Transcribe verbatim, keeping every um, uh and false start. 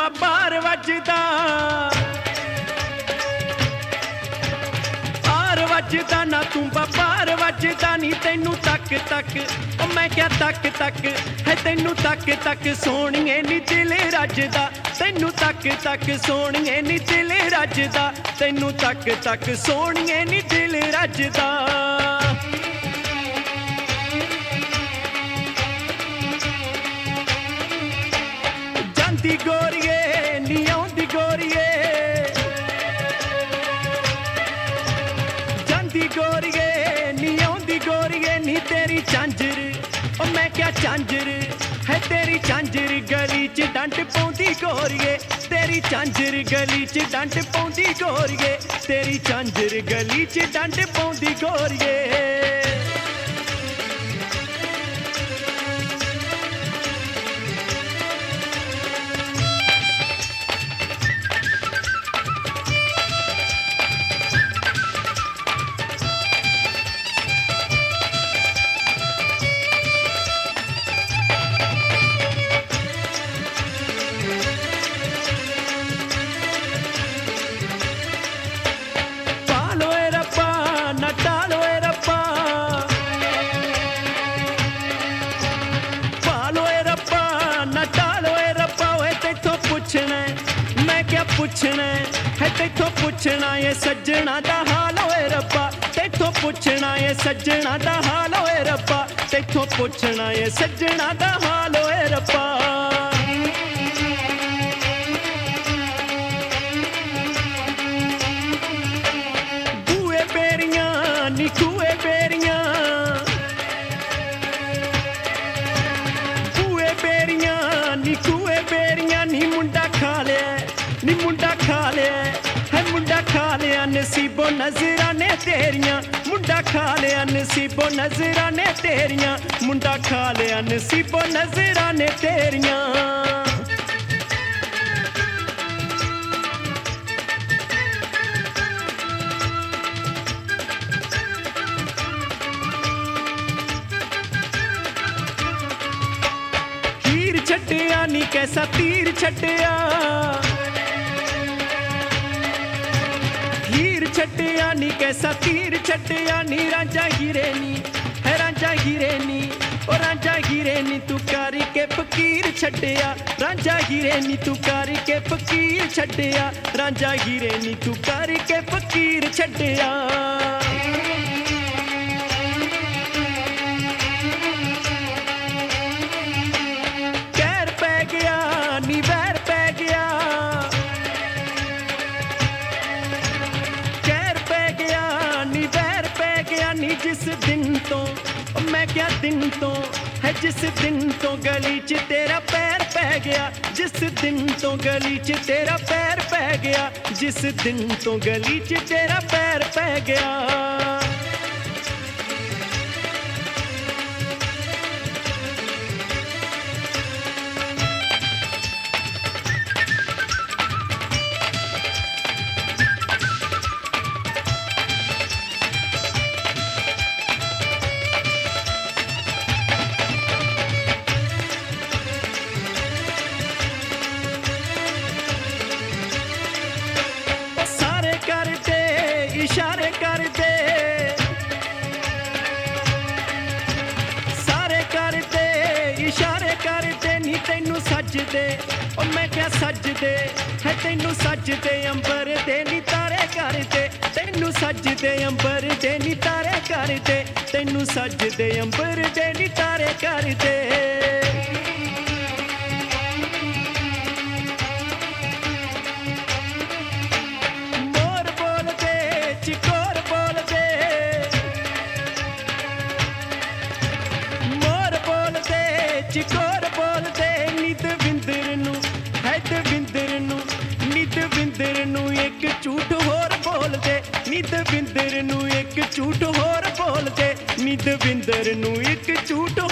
ਤੂੰਬਾ ਪਾਰ ਵੱਜਦਾ ਪਾਰ ਵੱਜਦਾ ਨਾ ਤੂੰਬਾ ਪਾਰ ਵੱਜਦਾ ਨੀ ਤੈਨੂੰ ਤੱਕ ਤੱਕ ਉਹ ਮੈਂ ਕਿਹਾ ਤੱਕ ਤੱਕ ਹੈ ਤੈਨੂੰ ਤੱਕ ਤੱਕ ਸੋਹਣੀਏ ਨੀ ਦਿਲ ਰੱਜਦਾ ਤੈਨੂੰ ਤੱਕ ਤੱਕ ਸੋਹਣੀਏ ਨੀ ਦਿਲ ਰੱਜਦਾ ਤੈਨੂੰ ਤੱਕ ਤੱਕ ਸੋਹਣੀਏ ਨੀ ਦਿਲ ਰੱਜਦਾ ਜਾਂਦੀ ਗੋਰੀਏ ਨੀ ਆਉਂਦੀ ਗੋਰੀਏ ਜਾਂਦੀ ਗੋਰੀਏ ਨੀ ਆਉਂਦੀ ਗੋਰੀਏ ਨੀ ਤੇਰੀ ਝਾਂਜਰ ਉਹ ਮੈਂ ਕਿਹਾ ਝਾਂਜਰ ਹੈ ਤੇਰੀ ਝਾਂਜਰ ਗਲੀ 'ਚ ਡੰਡ ਪਾਉਂਦੀ ਗੋਰੀਏ ਤੇਰੀ ਝਾਂਜਰ ਗਲੀ 'ਚ ਡੰਡ ਪਾਉਂਦੀ ਗੋਰੀਏ ਤੇਰੀ ਝਾਂਜਰ ਗਲੀ 'ਚ ਡੰਡ ਪਾਉਂਦੀ ਗੋਰੀਏ ਪੁੱਛਣਾ ਹੈ ਤੈਥੋਂ ਪੁੱਛਣਾ ਏ ਸੱਜਣਾ ਦਾ ਹਾਲ ਓਏ ਰੱਬਾ ਤੈਥੋਂ ਪੁੱਛਣਾ ਏ ਸੱਜਣਾ ਦਾ ਹਾਲ ਓਏ ਰੱਬਾ ਤੈਥੋਂ ਪੁੱਛਣਾ ਏ ਸੱਜਣਾ ਦਾ ਹਾਲ ਓਏ ਰੱਬਾ ਬੂਏ ਬੇਰੀਆਂ ਨੀ ਖੂਏ ਬੇਰੀਆਂ ਬੂਏ ਬੇਰੀਆਂ ਨੀ ਖੂਏ ਬੇਰੀਆਂ ਨੀ ਮੁੰਡਾ ਖਾ ਲਿਆ ਨੀ ਮੁੰਡਾ ਖਾ ਲਿਆ ਹੈ ਮੁੰਡਾ ਖਾ ਲਿਆ ਨਸੀਬੋ ਨਜ਼ਰਾਂ ਨੇ ਤੇਰੀਆਂ ਮੁੰਡਾ ਖਾ ਲਿਆ ਨਸੀਬੋ ਨਜ਼ਰਾਂ ਨੇ ਤੇਰੀਆਂ ਮੁੰਡਾ ਖਾ ਲਿਆ ਨਸੀਬੋ ਨਜ਼ਰਾਂ ਨੇ ਤੇਰੀਆਂ ਹੀਰ ਛੱਡਿਆ ਨੀ ਕੈਸਾ ਤੀਰ ਛੱਡਿਆ ਛੱਡਿਆ ਨੀ ਕੈਸਾ ਤੀਰ ਛੱਡਿਆ ਨੀ ਰਾਂਝਾ ਹੀਰੇ ਨੀ ਹੈ ਰਾਂਝਾ ਹੀਰੇ ਨੀ ਉਹ ਰਾਂਝਾ ਹੀਰੇ ਨੀ ਤੂੰ ਕਰ ਕੇ ਫਕੀਰ ਛੱਡਿਆ ਰਾਂਝਾ ਹੀਰੇ ਨੀ ਤੂੰ ਕਰ ਕੇ ਫਕੀਰ ਛੱਡਿਆ ਰਾਂਝਾ ਹੀਰੇ ਨੀ ਤੂੰ ਕਰ ਕੇ ਫਕੀਰ ਛੱਡਿਆ ਕਹਿਰ ਪੈ ਗਿਆ ਨੀ ਵੈਰ ਪੈ ਗਿਆ ਜਿਸ ਦਿਨ ਤੋਂ ਮੈਂ ਕਿਹਾ ਦਿਨ ਤੋਂ ਹੈ ਜਿਸ ਦਿਨ ਤੋਂ ਗਲੀ 'ਚ ਤੇਰਾ ਪੈਰ ਪੈ ਗਿਆ ਜਿਸ ਦਿਨ ਤੋਂ ਗਲੀ 'ਚ ਤੇਰਾ ਪੈਰ ਪੈ ਗਿਆ ਜਿਸ ਦਿਨ ਤੋਂ ਗਲੀ 'ਚ ਤੇਰਾ ਪੈਰ ਪੈ ਗਿਆ ਇਸ਼ਾਰੇ ਕਰਦੇ ਸਾਰੇ ਕਰਦੇ ਇਸ਼ਾਰੇ ਕਰਦੇ ਨੀ ਤੈਨੂੰ ਸੱਜਦੇ ਉਹ ਮੈਂ ਕਿਹਾ ਸੱਜਦੇ ਹੈ ਤੈਨੂੰ ਸੱਜਦੇ ਅੰਬਰ ਦੇ ਨੀ ਤਾਰੇ ਕਰਦੇ ਤੈਨੂੰ ਸੱਜਦੇ ਅੰਬਰ ਦੇ ਨੀ ਤਾਰੇ ਕਰਦੇ ਤੈਨੂੰ ਸੱਜਦੇ ਅੰਬਰ ਦੇ ਨੀ ਤਾਰੇ ਕਰਦੇ ਚਿਕੋਰ ਬੋਲਦੇ ਮੋਰ ਬੋਲਦੇ ਚਿਕੋਰ ਬੋਲਦੇ ਨਿਤ ਵਿੰਦਰ ਨੂੰ ਹੈ ਦਵਿੰਦਰ ਨੂੰ ਨਿਤ ਵਿੰਦਰ ਨੂੰ ਇੱਕ ਝੂਠ ਹੋਰ ਬੋਲਦੇ ਨਿਤ ਵਿੰਦਰ ਨੂੰ ਇੱਕ ਝੂਠ ਹੋਰ ਬੋਲਦੇ ਨਿਤ ਵਿੰਦਰ ਨੂੰ ਇੱਕ ਝੂਠ